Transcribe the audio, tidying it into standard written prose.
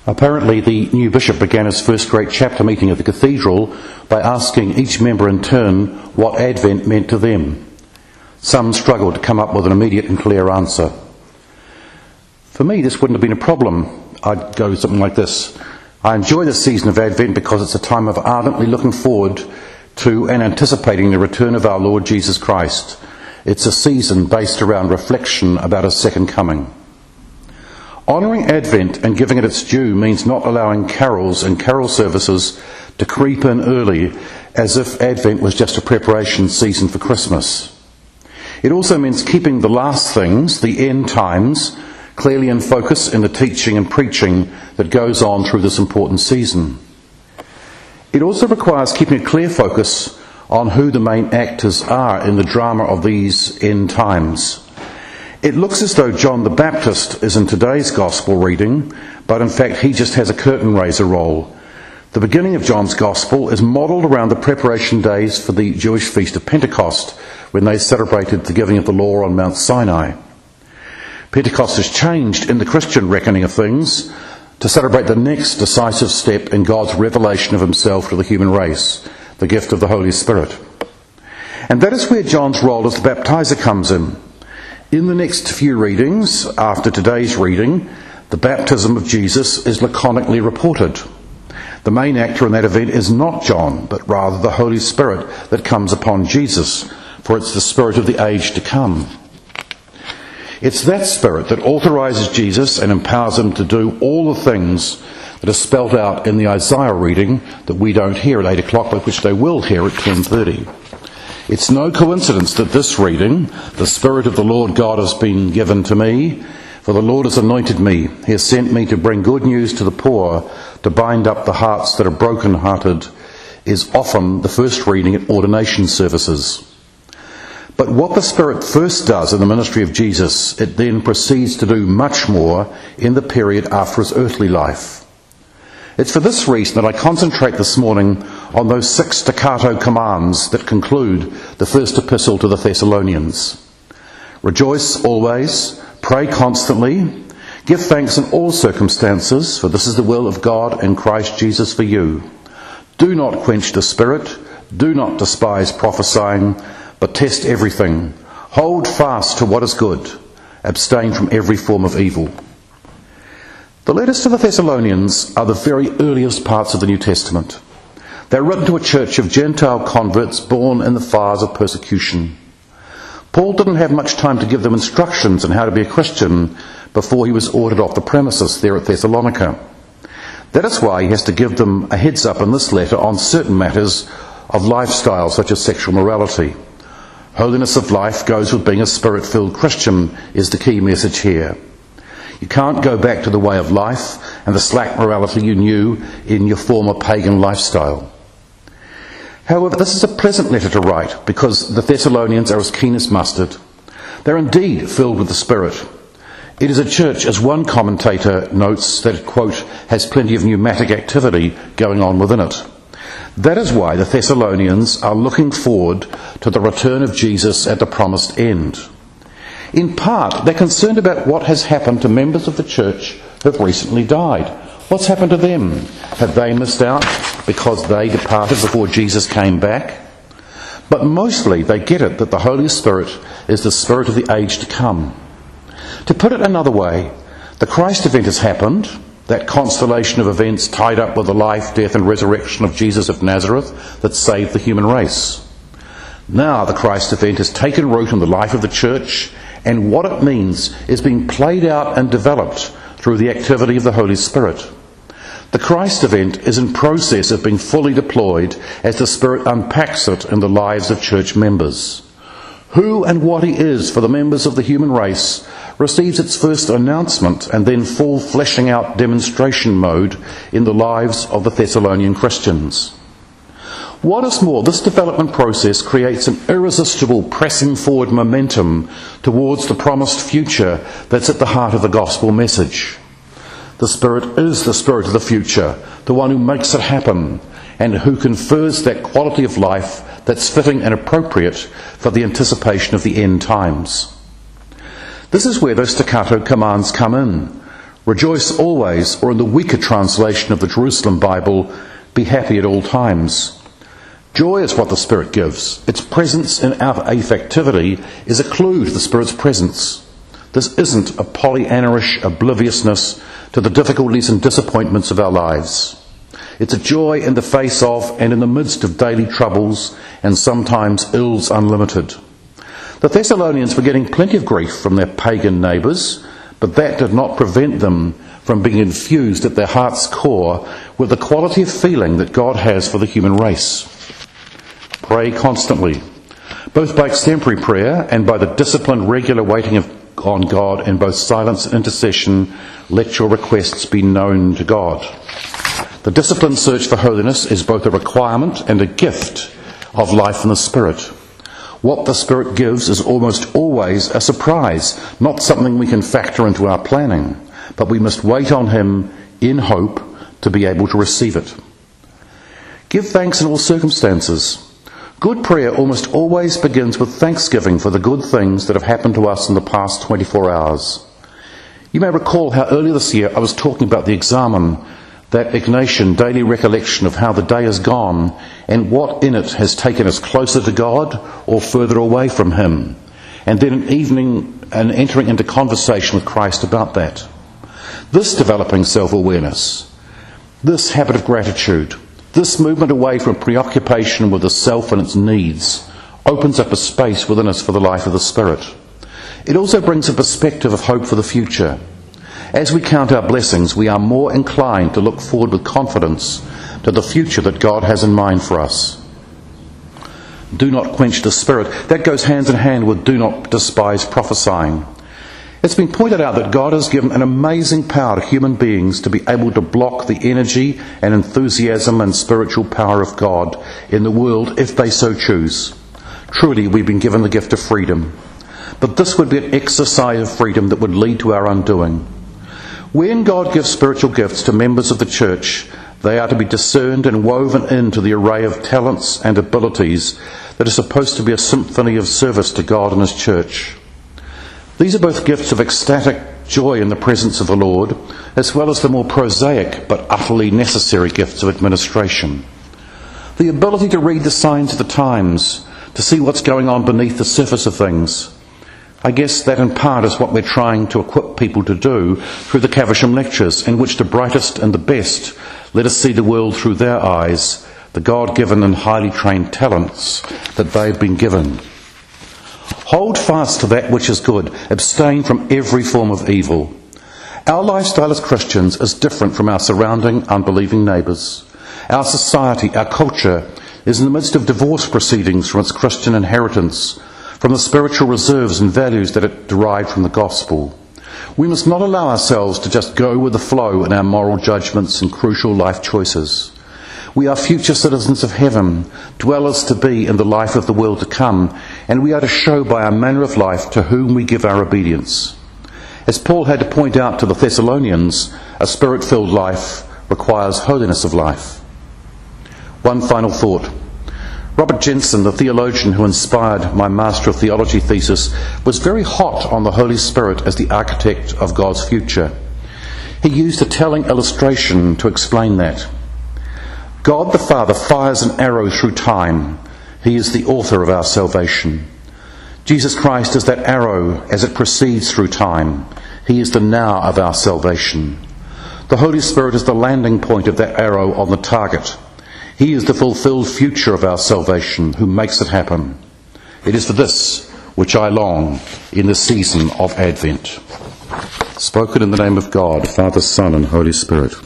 Apparently, the new bishop began his first great chapter meeting at the cathedral by asking each member in turn what Advent meant to them. Some struggled to come up with an immediate and clear answer. For me, this wouldn't have been a problem. I'd go something like this. I enjoy the season of Advent because it's a time of ardently looking forward to and anticipating the return of our Lord Jesus Christ. It's a season based around reflection about his second coming. Honouring Advent and giving it its due means not allowing carols and carol services to creep in early as if Advent was just a preparation season for Christmas. It also means keeping the last things, the end times, clearly in focus in the teaching and preaching that goes on through this important season. It also requires keeping a clear focus on who the main actors are in the drama of these end times. It looks as though John the Baptist is in today's Gospel reading, but in fact he just has a curtain raiser role. The beginning of John's Gospel is modelled around the preparation days for the Jewish feast of Pentecost, when they celebrated the giving of the law on Mount Sinai. Pentecost has changed in the Christian reckoning of things to celebrate the next decisive step in God's revelation of himself to the human race, the gift of the Holy Spirit. And that is where John's role as the baptizer comes in. In the next few readings, after today's reading, the baptism of Jesus is laconically reported. The main actor in that event is not John, but rather the Holy Spirit that comes upon Jesus, for it's the Spirit of the age to come. It's that Spirit that authorises Jesus and empowers him to do all the things that are spelt out in the Isaiah reading that we don't hear at 8 o'clock, but which they will hear at 10:30. It's no coincidence that this reading, the Spirit of the Lord God has been given to me, for the Lord has anointed me. He has sent me to bring good news to the poor, to bind up the hearts that are broken-hearted, is often the first reading at ordination services. But what the Spirit first does in the ministry of Jesus, it then proceeds to do much more in the period after his earthly life. It's for this reason that I concentrate this morning on those 6 staccato commands that conclude the first epistle to the Thessalonians. Rejoice always, pray constantly, give thanks in all circumstances, for this is the will of God in Christ Jesus for you. Do not quench the Spirit, do not despise prophesying, but test everything. Hold fast to what is good. Abstain from every form of evil. The letters to the Thessalonians are the very earliest parts of the New Testament. They're written to a church of Gentile converts born in the fires of persecution. Paul didn't have much time to give them instructions on how to be a Christian before he was ordered off the premises there at Thessalonica. That is why he has to give them a heads up in this letter on certain matters of lifestyle, such as sexual morality. Holiness of life goes with being a Spirit-filled Christian is the key message here. You can't go back to the way of life and the slack morality you knew in your former pagan lifestyle. However, this is a pleasant letter to write because the Thessalonians are as keen as mustard. They're indeed filled with the Spirit. It is a church, as one commentator notes, that, quote, has plenty of pneumatic activity going on within it. That is why the Thessalonians are looking forward to the return of Jesus at the promised end. In part, they're concerned about what has happened to members of the church who have recently died. What's happened to them? Have they missed out because they departed before Jesus came back? But mostly they get it that the Holy Spirit is the Spirit of the age to come. To put it another way, the Christ event has happened, that constellation of events tied up with the life, death and resurrection of Jesus of Nazareth that saved the human race. Now the Christ event has taken root in the life of the church, and what it means is being played out and developed through the activity of the Holy Spirit. The Christ event is in process of being fully deployed as the Spirit unpacks it in the lives of church members. Who and what he is for the members of the human race receives its first announcement and then full fleshing out demonstration mode in the lives of the Thessalonian Christians. What is more, this development process creates an irresistible pressing forward momentum towards the promised future that's at the heart of the gospel message. The Spirit is the Spirit of the future, the one who makes it happen, and who confers that quality of life that's fitting and appropriate for the anticipation of the end times. This is where those staccato commands come in. Rejoice always, or in the weaker translation of the Jerusalem Bible, be happy at all times. Joy is what the Spirit gives. Its presence in our affectivity is a clue to the Spirit's presence. This isn't a Pollyanna-ish obliviousness to the difficulties and disappointments of our lives. It's a joy in the face of and in the midst of daily troubles and sometimes ills unlimited. The Thessalonians were getting plenty of grief from their pagan neighbours, but that did not prevent them from being infused at their heart's core with the quality of feeling that God has for the human race. Pray constantly, both by extempore prayer and by the disciplined regular waiting on God in both silence and intercession. Let your requests be known to God. The disciplined search for holiness is both a requirement and a gift of life in the Spirit. What the Spirit gives is almost always a surprise, not something we can factor into our planning, but we must wait on Him in hope to be able to receive it. Give thanks in all circumstances. Good prayer almost always begins with thanksgiving for the good things that have happened to us in the past 24 hours. You may recall how earlier this year I was talking about the examen, that Ignatian daily recollection of how the day has gone and what in it has taken us closer to God or further away from Him, and then an evening and entering into conversation with Christ about that. This developing self-awareness, this habit of gratitude, this movement away from preoccupation with the self and its needs opens up a space within us for the life of the Spirit. It also brings a perspective of hope for the future. As we count our blessings, we are more inclined to look forward with confidence to the future that God has in mind for us. Do not quench the Spirit. That goes hand in hand with do not despise prophesying. It's been pointed out that God has given an amazing power to human beings to be able to block the energy and enthusiasm and spiritual power of God in the world if they so choose. Truly, we've been given the gift of freedom. But this would be an exercise of freedom that would lead to our undoing. When God gives spiritual gifts to members of the church, they are to be discerned and woven into the array of talents and abilities that are supposed to be a symphony of service to God and His church. These are both gifts of ecstatic joy in the presence of the Lord, as well as the more prosaic but utterly necessary gifts of administration. The ability to read the signs of the times, to see what's going on beneath the surface of things. I guess that in part is what we're trying to equip people to do through the Caversham lectures, in which the brightest and the best let us see the world through their eyes, the God-given and highly trained talents that they've been given. Hold fast to that which is good. Abstain from every form of evil. Our lifestyle as Christians is different from our surrounding unbelieving neighbours. Our society, our culture, is in the midst of divorce proceedings from its Christian inheritance, from the spiritual reserves and values that it derived from the gospel. We must not allow ourselves to just go with the flow in our moral judgments and crucial life choices. We are future citizens of heaven, dwellers to be in the life of the world to come, and we are to show by our manner of life to whom we give our obedience. As Paul had to point out to the Thessalonians, a spirit-filled life requires holiness of life. One final thought. Robert Jensen, the theologian who inspired my Master of Theology thesis, was very hot on the Holy Spirit as the architect of God's future. He used a telling illustration to explain that. God the Father fires an arrow through time. He is the author of our salvation. Jesus Christ is that arrow as it proceeds through time. He is the now of our salvation. The Holy Spirit is the landing point of that arrow on the target. He is the fulfilled future of our salvation, who makes it happen. It is for this which I long in the season of Advent. Spoken in the name of God, Father, Son, and Holy Spirit.